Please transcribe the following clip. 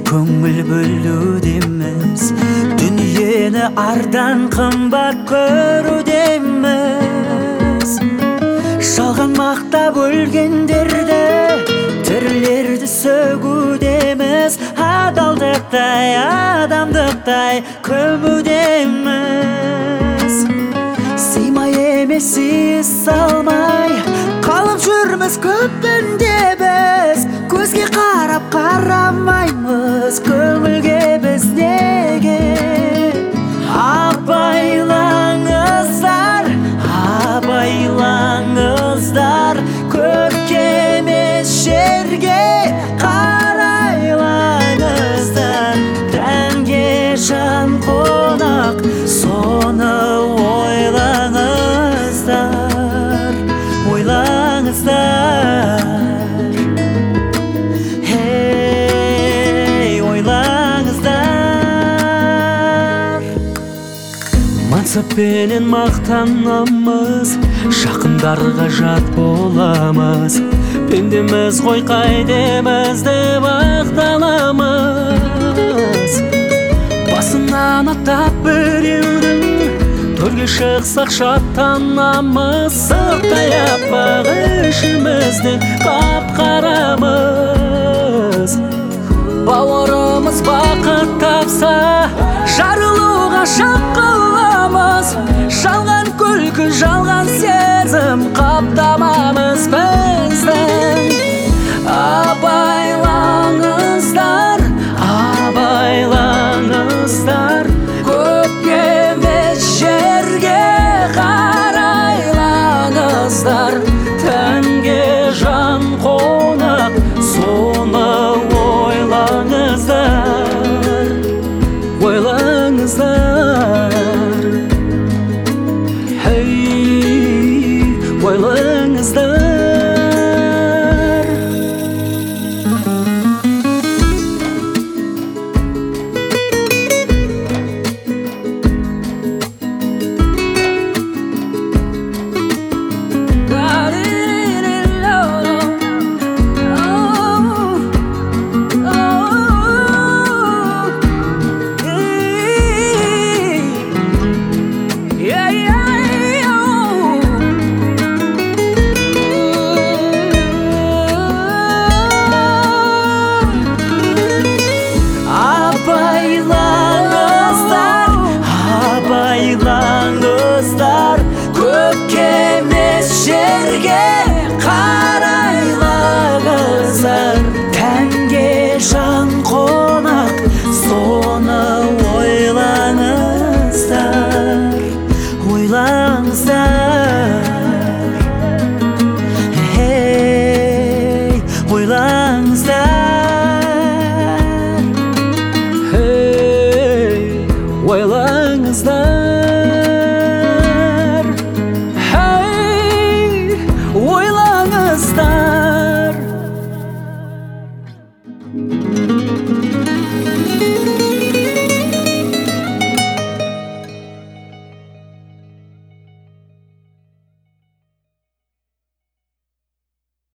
көңіл бөлудеміз, дүниені ардан қымбат көрудеміз. Жалған мақтап өлгендерді, тірілерді сөгудеміз. Адалдықтай, адамдықтай көмудеміз. Сыймай емес сыйыс салмай қалып жүрміз көптінде біз. Көзге қарап қарамаймыз, көңілге біз неге? Абайлаңыздар, абайлаңыздар, көкке емес жерге қарайлаңыздар. Тәнге жан қонақ, соны ойлаңыздар, ойлаңыздар. Мансаппенен мақтанамыз, жақындарға жат боламыз. Пендеміз ғой қайдеміз деп ақталамыз. Басынан аттап біреудің, төрге шықсақ шаттанамыз. Сырттай аппақ ішімізден қап-қарамыз. Бауырымыз бақыт тапса, жарылуға шақ қыламыз. Жалған күлкі, жалған сезім қаптамамыз біз.